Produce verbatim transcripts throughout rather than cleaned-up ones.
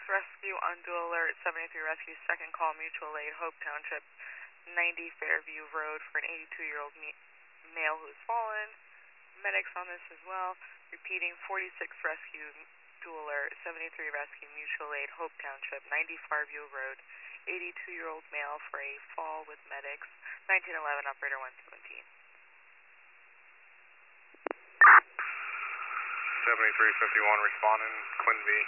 rescue on dual alert, seventy-three rescue, second call, mutual aid, Hope Township, ninety Fairview Road for an eighty-two-year-old male who's fallen. Medics on this as well. Repeating, forty-six rescue, dual alert, seventy-three rescue, mutual aid, Hope Township, ninety Fairview Road, eighty-two-year-old male for a fall with medics. nineteen eleven, operator one seventeen. seventy-three fifty-one responding, Quinby.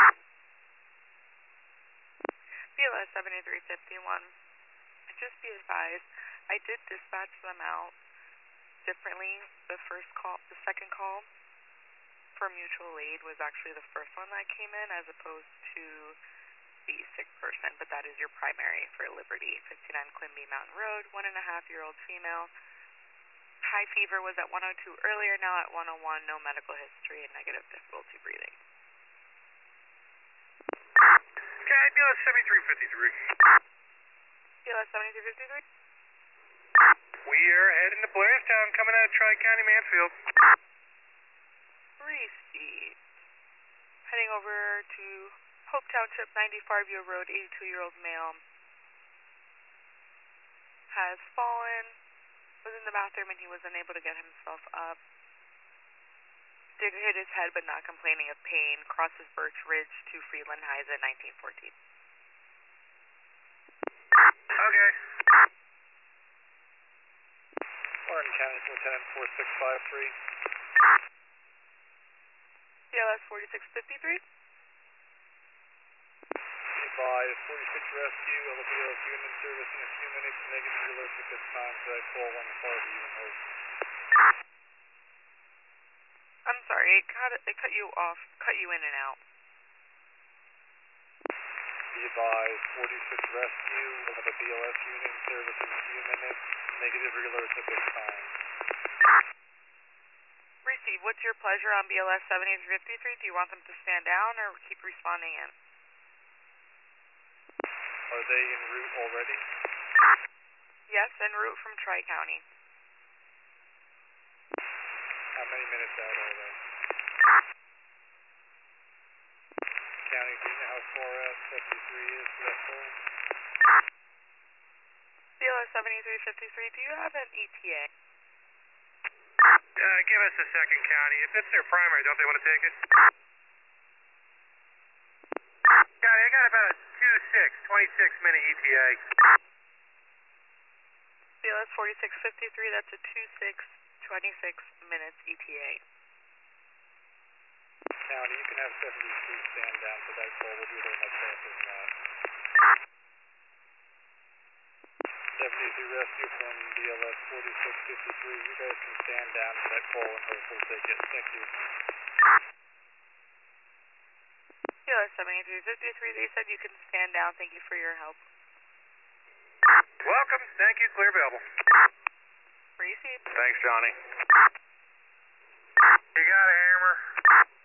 B L S seventy-three fifty-one. Just be advised, I did dispatch them out differently. The first call, the second call for mutual aid was actually the first one that came in as opposed to the sick person, but that is your primary for Liberty. fifty-nine Quinby Mountain Road, one and a half year old female. High fever was at one oh two earlier, now at one oh one, no medical history and negative difficulty breathing. Okay, B L S seventy-three fifty-three. B L S seventy-three fifty-three? We are heading to Blairstown, coming out of Tri-County Mansfield. Receipt. Heading over to Hope Township, ninety Fairview Road, eighty-two-year-old male. Has fallen, was in the bathroom and he was unable to get himself up. Did hit his head but not complaining of pain. Crosses Birch Ridge to Freeland Heights at nineteen fourteen. Okay. Orange County, Lieutenant four six five three. B L S forty-six fifty-three. Advise forty-six rescue, L B S unit in service in a few minutes. Negative alert at this time, so I call on the Fairview and Hope. I'm sorry, it cut, it cut you off, cut you in and out. Be advised, forty-six rescue, we'll have a B L S unit in service in a few minutes. Negative alerts at this time. Receive, what's your pleasure on B L S seventy-three fifty-three? Do you want them to stand down or keep responding in? Are they en route already? Yes, en route from Tri-County. How many minutes out are they? County, do you know how far out seventy-three is for that call? B L S seventy-three fifty-three, do you have an E T A? Uh, give us a second, County. If it's their primary, don't they want to take it? County, I got about a two six, twenty-six minute E T A. B L S forty-six fifty-three, that's a two six, twenty-six minutes E T A. County, you can have seventy-three stand down for that call. We'll be there much faster than that. seventy-three rescue from B L S forty-six fifty-three. You guys can stand down for that call and Hope will take it. Thank you. B L S seventy-three fifty-three, they said you can stand down. Thank you for your help. Welcome. Thank you. Clear available. Receive. Thanks, Johnny. You got a hammer?